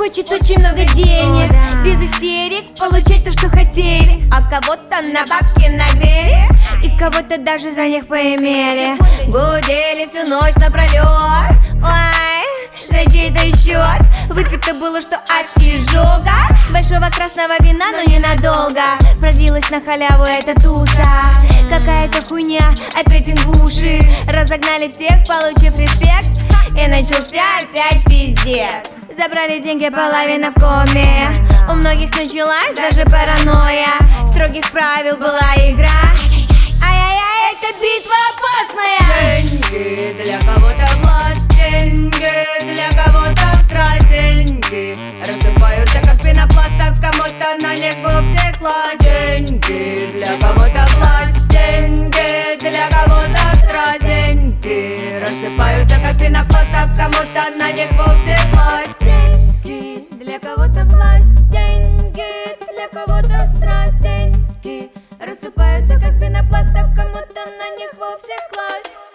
хочет очень много денег, без истерик получать то, что хотели. А кого-то на бабки нагрели, и кого-то даже за них поимели. Гудели всю ночь напролет, ой, за чей-то счет. Выпито было, что аж изжога. Большого красного вина, но ненадолго. Продлилась на халяву эта туса. Какая-то хуйня, опять ингуши. Разогнали всех, получив респект. И начался опять пиздец. Забрали деньги, половина в коме. У многих началась даже паранойя. Строгих правил была игра. Ай-яй-яй, это битва опасная. Деньги для кого-то власть, деньги для кого-то страсть. Деньги рассыпаются как пенопласт, а кому-то на них вовсе класть. Деньги для кого-то власть, деньги для кого-то страсть. Деньги рассыпаются как пенопласт, а кому-то на них вовсе класть. Деньги для кого-то власть, деньги для кого-то страсть. Деньги рассыпаются как пенопласт, а кому-то на них вовсе класть.